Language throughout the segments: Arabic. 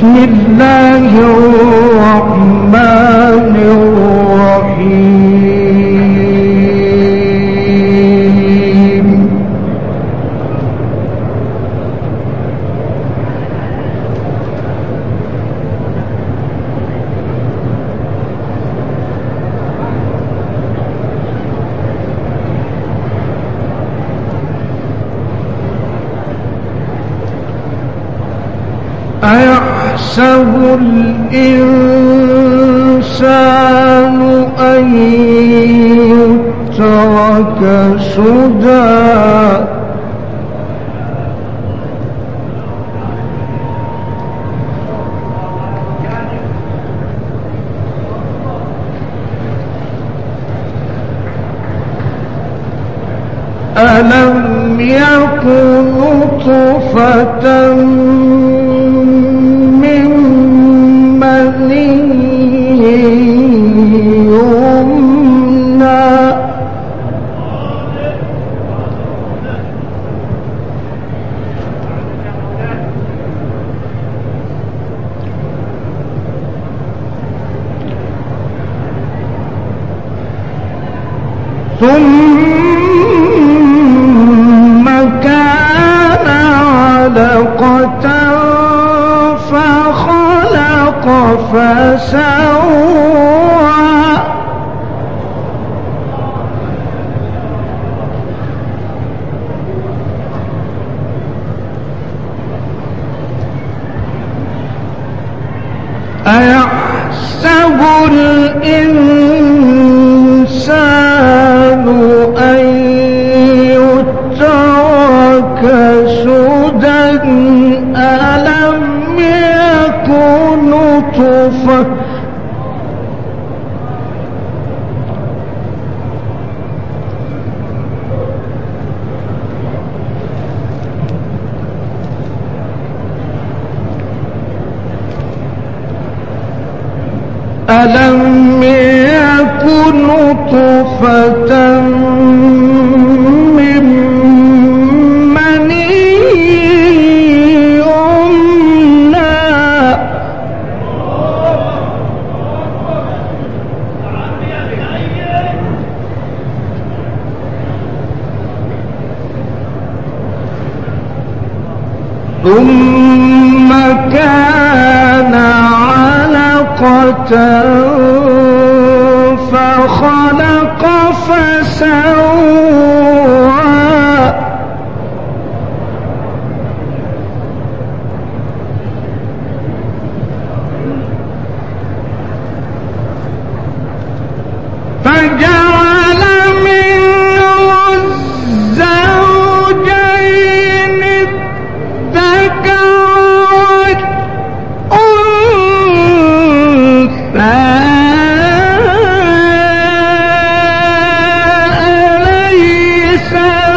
بسم الله الرحمن الرحيم أيحسب الإنسان أن يترك سدى ألم يكن نطفة من مني يمنى ثم كان علقة فخلق فسوى أيحسب الإنسان أن يترك سدى ألم يكن نطفة ألم يكن نطفة من مني يمنى ثم كان علقة فخلق فسوى فجعل منه الزوجين الذكر أليس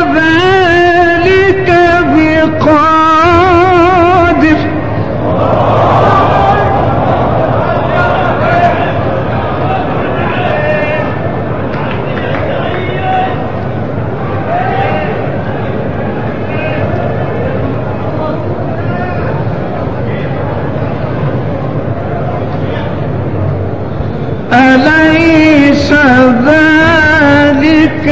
ذلك بقادر أليس ذلك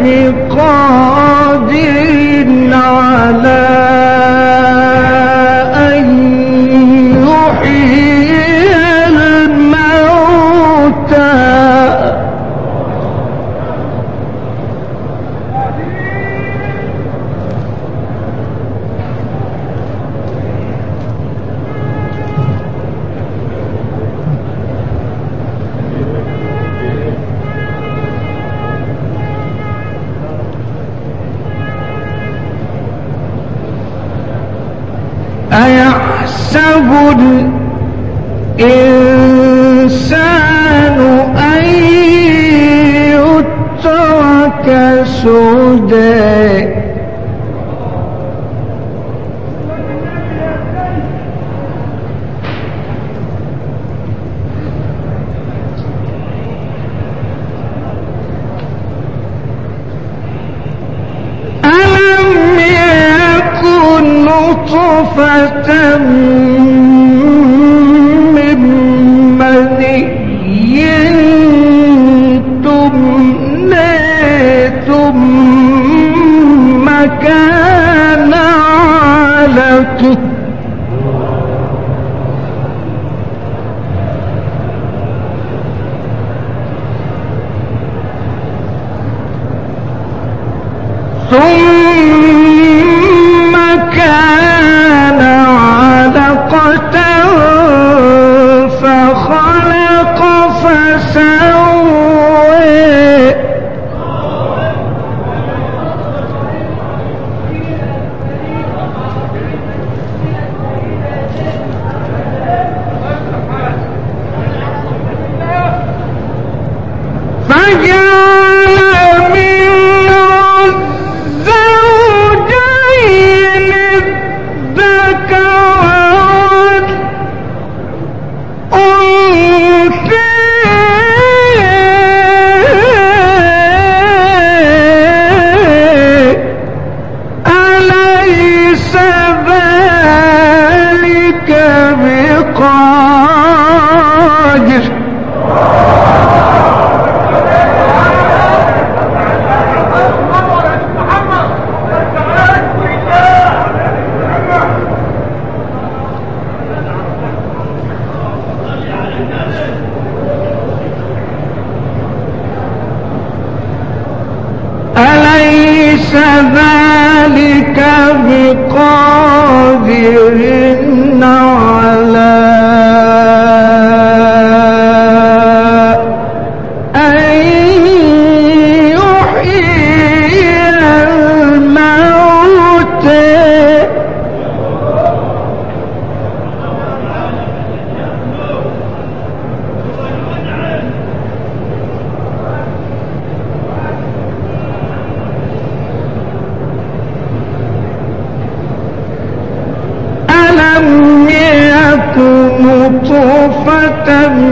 بقادر على أن يحيي الموتى أيحسب الإنسان أن يترك سدى نطفة ثم كان علقة فخلق فسوى فجعل منه الزوجين الذكر والأنثى أليس ذلك بقادر أليس ذلك بقادر على أن يحيي الموتى ألم يكن نطفة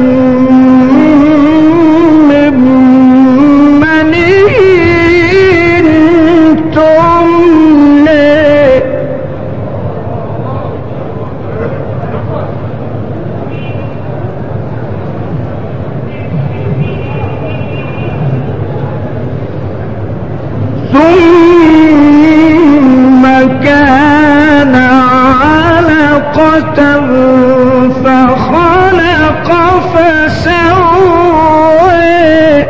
من مني تمنى ثم كان علقة فخلق فسوى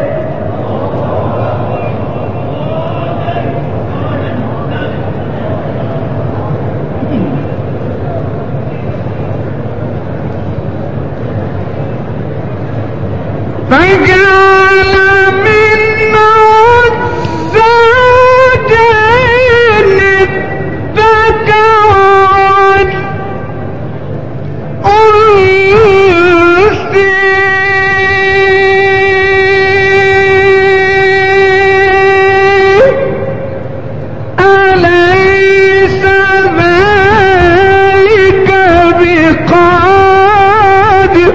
فجعل منه الزوجين الذكر والأنثى أليس ذلك بقادر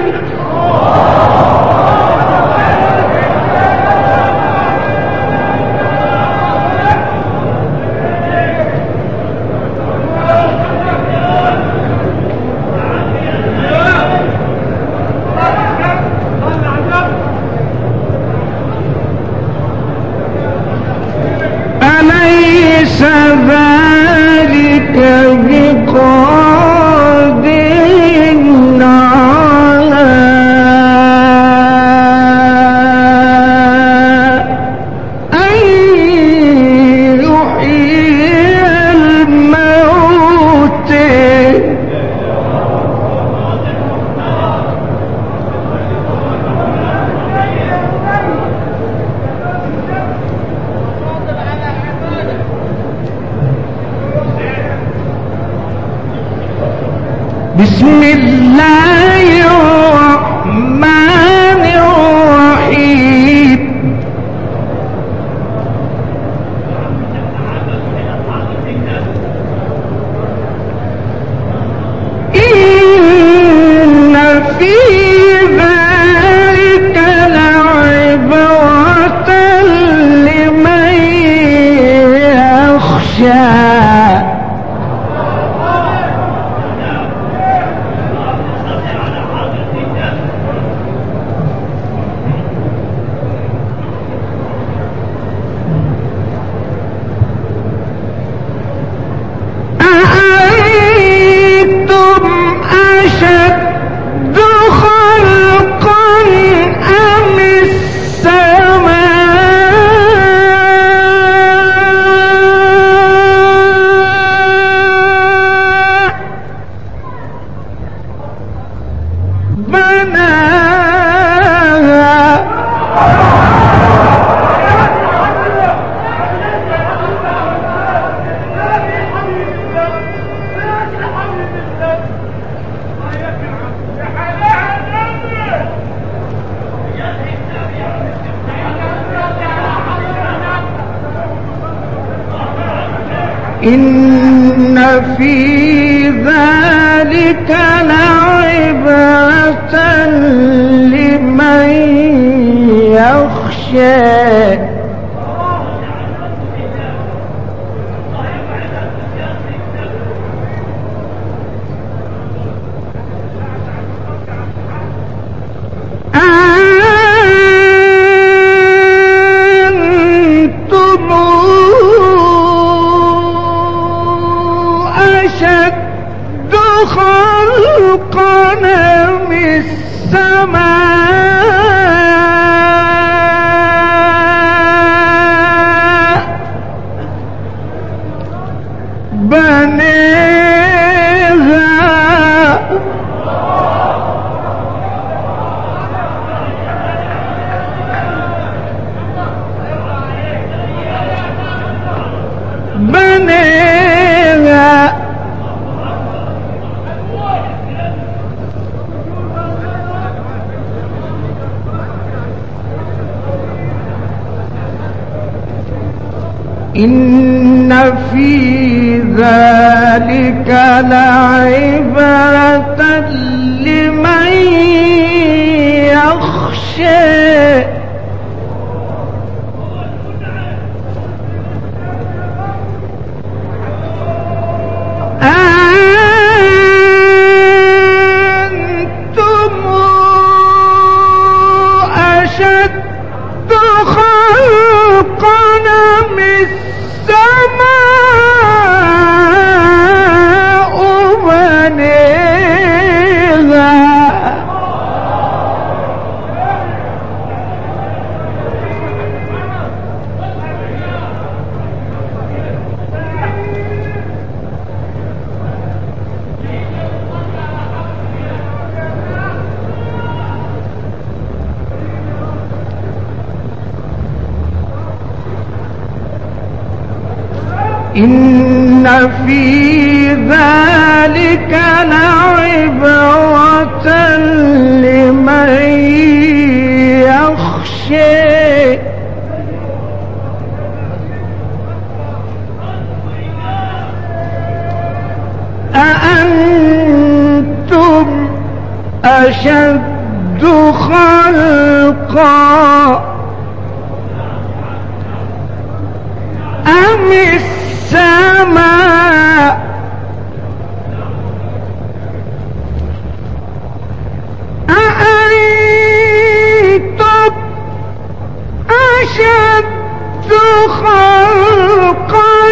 أليس ذلك بقادر على أن يحيي الموتى بسم الله الرحمن الرحيم إن في ذلك لعبرة لمن يخشى إن في ذلك لعبرة لمن يخشى خلقنا من السماء بنيها إن في ذلك لعبرة لمن يخشى أنتم أشد خلقنا من السماء بنيها إن في ذلك لعبرة لمن يخشى أأنتم أشد خلقا أم السماء أأنتم أشد خلقا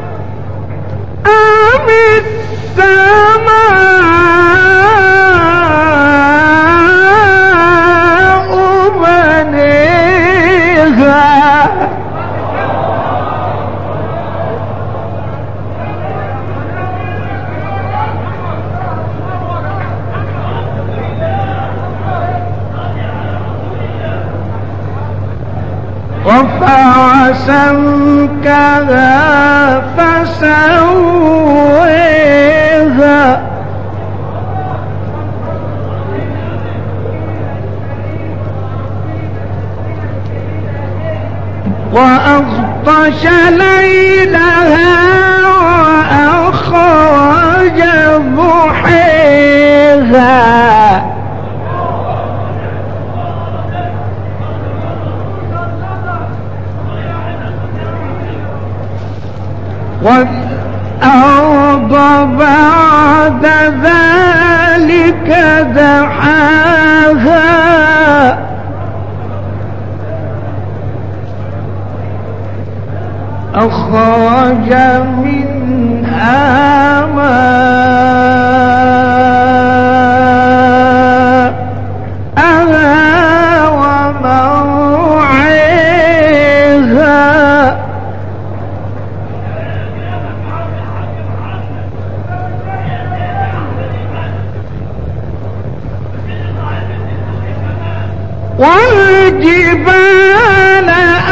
أم السماء بنيها رفع سمكها فسويها وأغطش ليلها وأخرج ضحيها والأرض بعد ذلك دحاها أخرج منها ماءها ومرعاها والجبال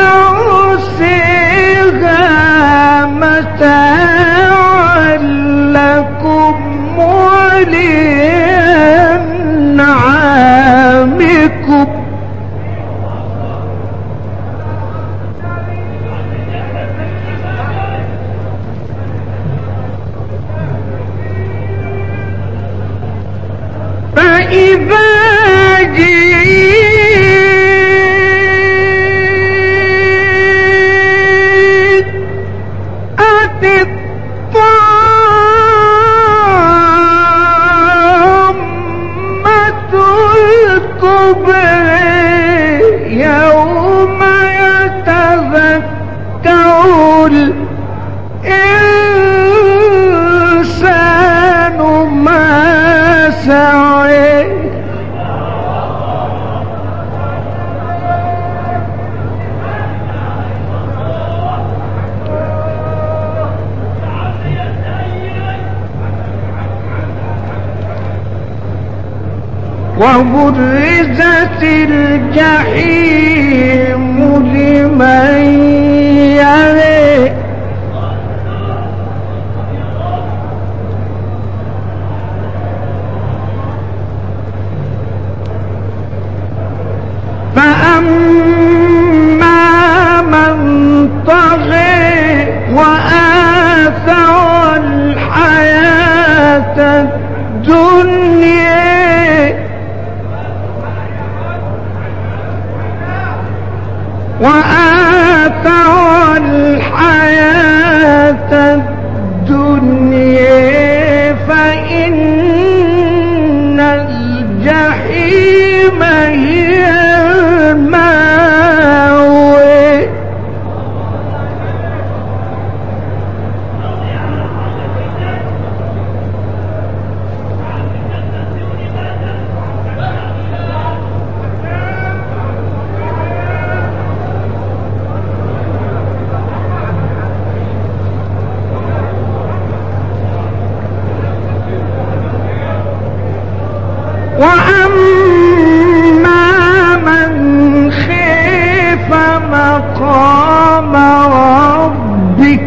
أرسلها متاعا لكم ولأنعامكم الإنسان ما سعى وبرزت الجحيم لمن يرى فأما من طغى وآثر الحياة الدنيا فإن الجحيم هي المأوى وأما من خاف مقام ربك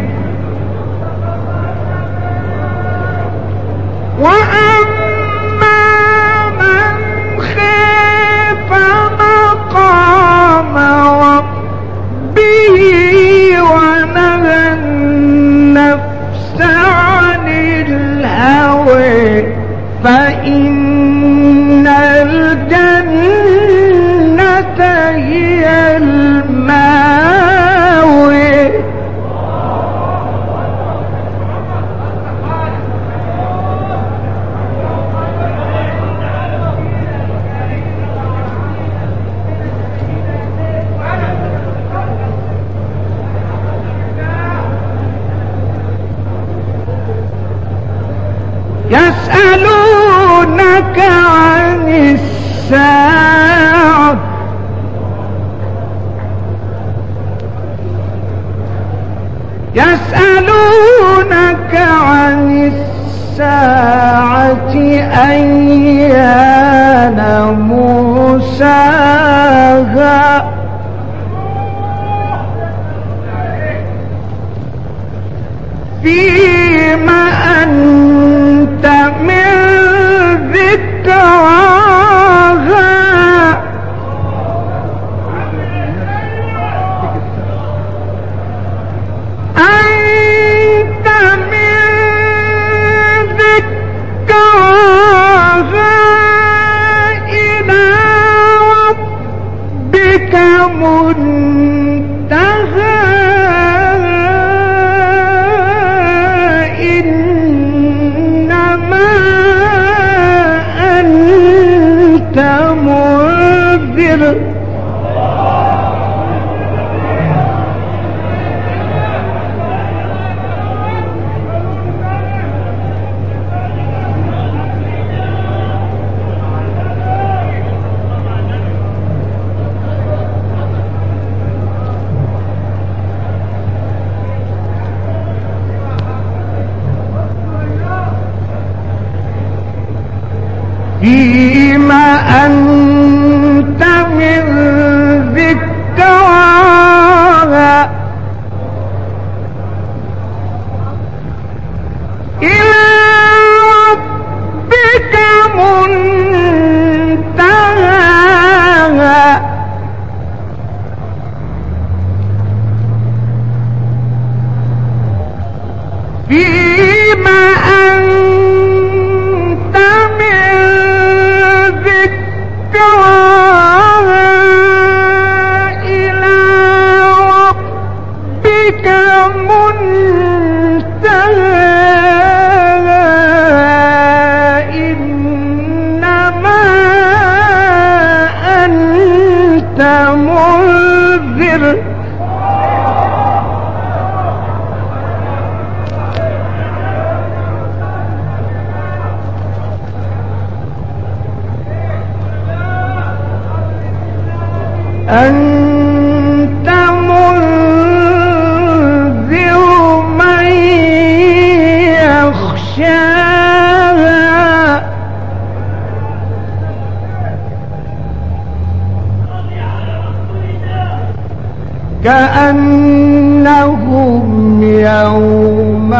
ونهى النفس عن الهوى فإن الجنة هي المأوى يسألونك عن الساعة أيان مرساها فيما أنت من ذكراها أنت من ذكراها إلى ربك منتهى منذر فيما أنت من ذكراها إلى ربك منتهاها فيما أنت من ذكراها إلى ربك منتهاها إنما أنت منذر كأنهم يوم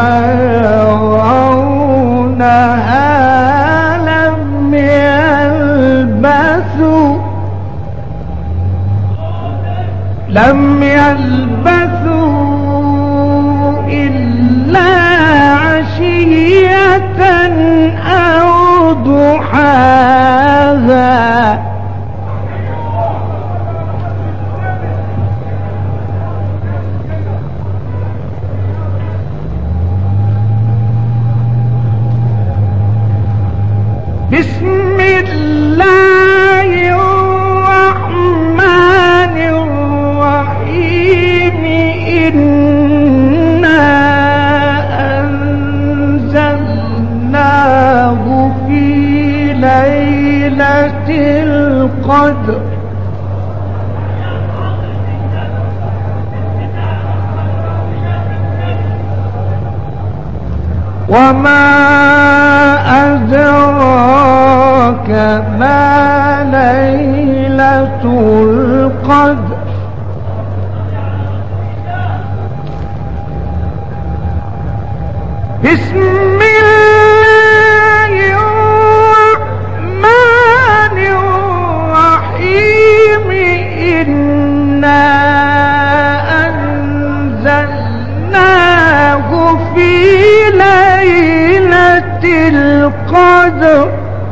يرونها لم يلبثوا إلا عشية أو ضحاها بسم الله الرحمن الرحيم إنا أنزلناه في ليلة القدر وما أدراك ما ليلة القدر بسم الله الرحمن الرحيم إنا أنزلناه في ليلة القدر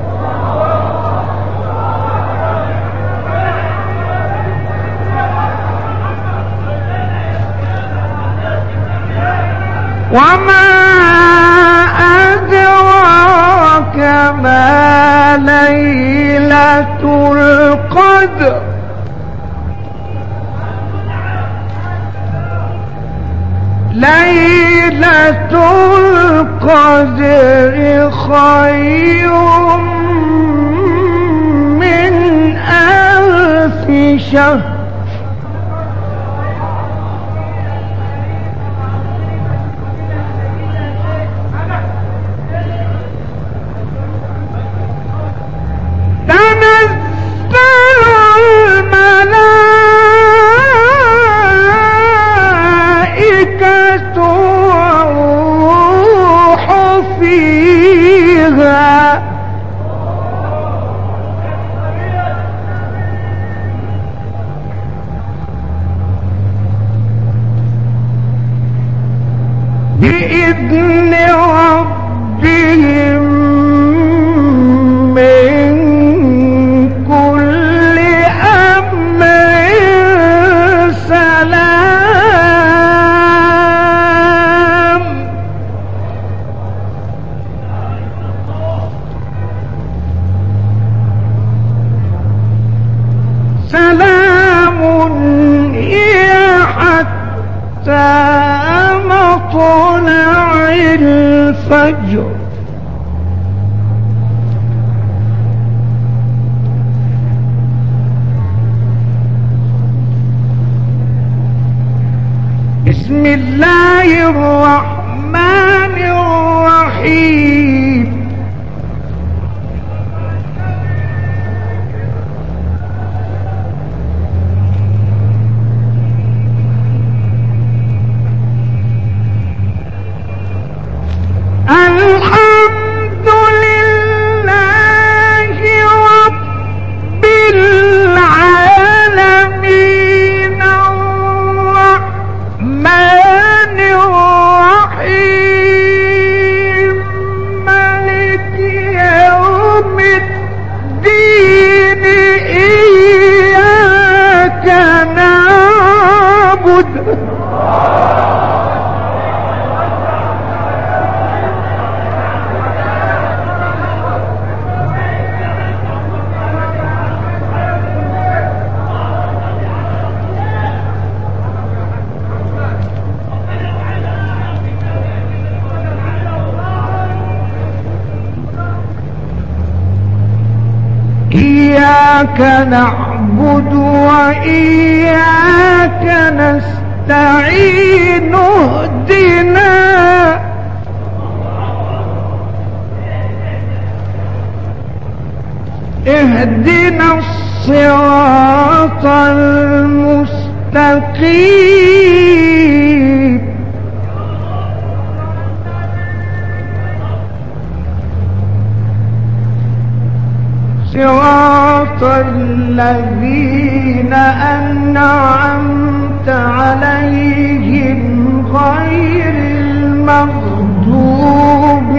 وما أدراك ما ليلة القدر ليلة القدر خير من 1000 شهر بإذن ربهم من كل أمر سلام سلام هي حتى مطلع الفجر بسم الله الرحمن الرحيم الحمد لله رب العالمين الرحمن الرحيم مالك يوم الدين إياك نعبد إياك نعبد وإياك نستعين اهدنا الصراط المستقيم المستقيم صراط الذين أنعمت عليهم غير المغضوب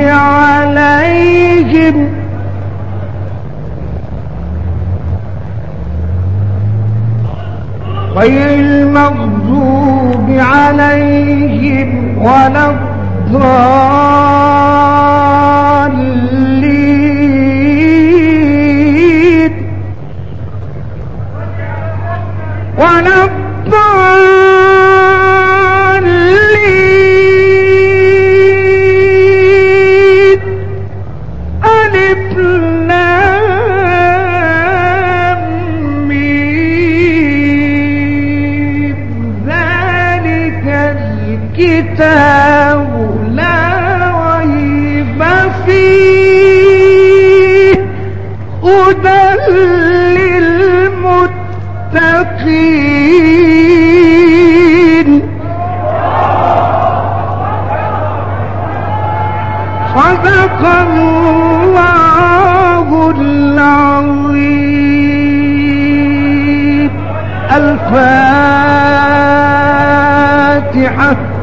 عليهم ولا الضالين ألف لام ميم ذلك الكتاب لا ريب فيه هدى للمتقين صدق الله العظيم. الفاتحة.